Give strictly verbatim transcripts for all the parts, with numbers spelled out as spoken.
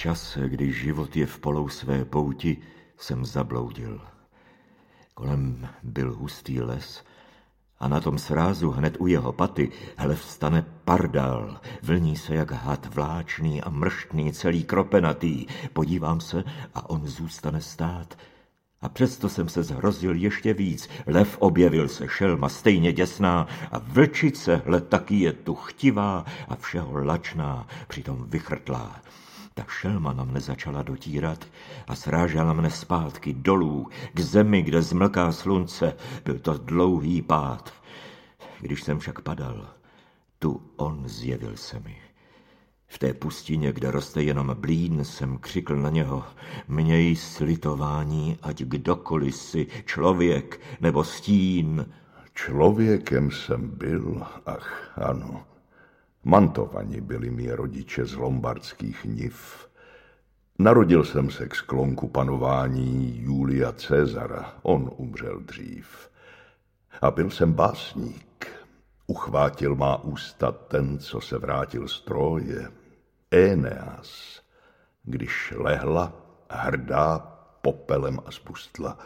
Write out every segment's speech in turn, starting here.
čase, kdy život je v polou své pouti, jsem zabloudil. Kolem byl hustý les a na tom srázu hned u jeho paty hele vstane pardál, vlní se jak had vláčný a mrštný, celý kropenatý. Podívám se a on zůstane stát. A přesto jsem se zhrozil ještě víc. Lev objevil se, šelma stejně děsná a vlčice, hle taky je tu chtivá a všeho lačná, přitom vychrtlá. Ta šelma na mne začala dotírat a srážela mne zpátky dolů, k zemi, kde zmlká slunce. Byl to dlouhý pád. Když jsem však padal, tu on zjevil se mi. V té pustině, kde roste jenom blín, jsem křikl na něho: měj slitování, ať kdokoliv si, člověk nebo stín. Člověkem jsem byl, ach ano. Mantovaní byli mí rodiče z lombardských niv. Narodil jsem se k sklonku panování Julia Cezara, on umřel dřív. A byl jsem básník. Uchvátil má ústa ten, co se vrátil z Tróje, Eneas, když lehla hrdá popelem a spustla.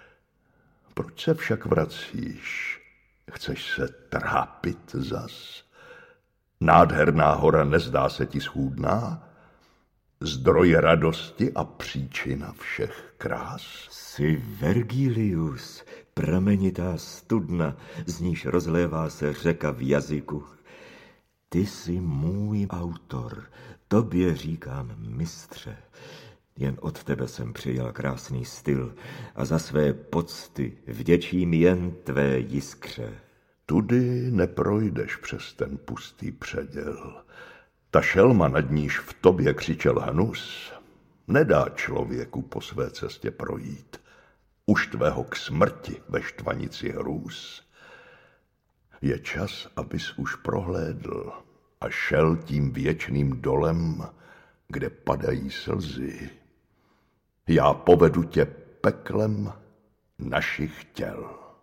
Proč se však vracíš? Chceš se trápit zas? Nádherná hora nezdá se ti schůdná? Zdroj radosti a příčina všech krás? Jsi Vergilius, pramenitá studna, z níž rozlévá se řeka v jazyku. Ty jsi můj autor, tobě říkám mistře. Jen od tebe jsem přijal krásný styl a za své pocty vděčím jen tvé jiskře. Tudy neprojdeš přes ten pustý předěl. Ta šelma, nad níž v tobě křičel hnus, nedá člověku po své cestě projít. Už tvého k smrti ve štvanici hrůz. Je čas, abys už prohlédl a šel tím věčným dolem, kde padají slzy. Já povedu tě peklem našich těl.